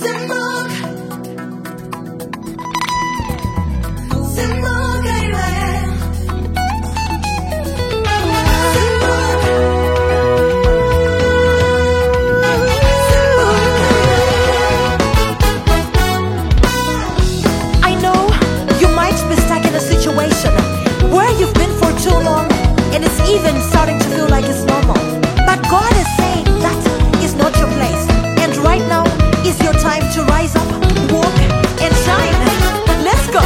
I know you might be stuck in a situation where you've been for too long, and it's even starting to feel like it's normal. But God is saying that is not your place, and right now is your time to rise up, walk, and shine. Let's go.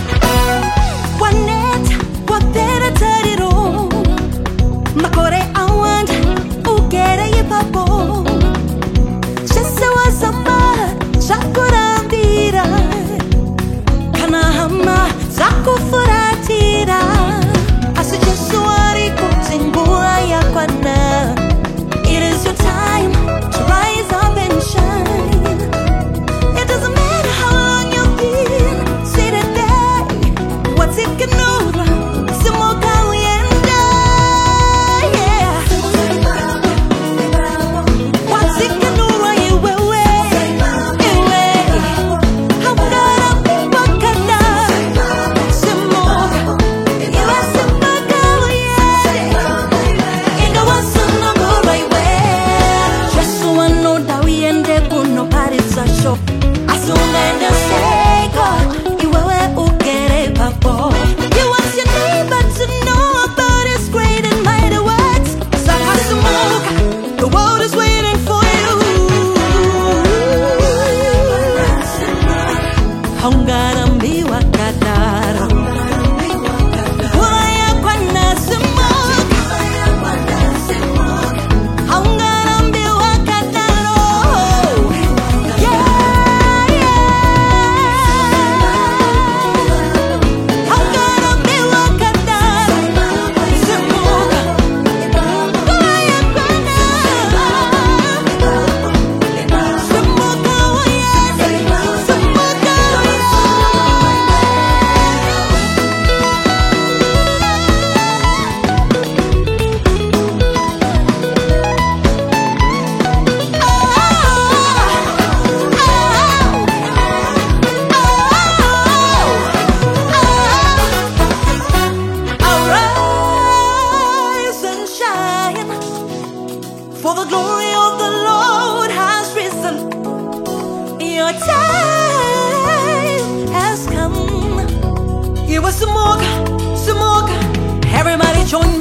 Wanet, wapera tariro, makore awand, ugere yepapo. Chese wazama, chakurambira, kanahama, zakufuratira. Asujesu ariko zingua ya kwana. It is your time to rise up and shine. It doesn't matter how long you've been sitting there. What's it gonna do? Simoka uyenda, yeah. What's it gonna do? Iwewe, iwe. I'm gonna be wakanda. Simoka, iwe simoka uyenda. Inga wasuna ngora iwe. Yesu wanoda uyende kuno paritsa show. Asuna ende sego, iwewe ugere papo. You want your neighbor to know about his great and mighty works. Sakasumuka, the world is waiting for you. Haungarambiwa kadaro. Waya kwana sumuka. Haungarambiwa kadaro. Yeah, yeah. Haungarambiwa kadaro. Sumuka. Waya kwana. Sumuka uyende. Sumuka Arise and shine, for the glory of the Lord has risen. Your time has come. You were smoke, smoke. Everybody join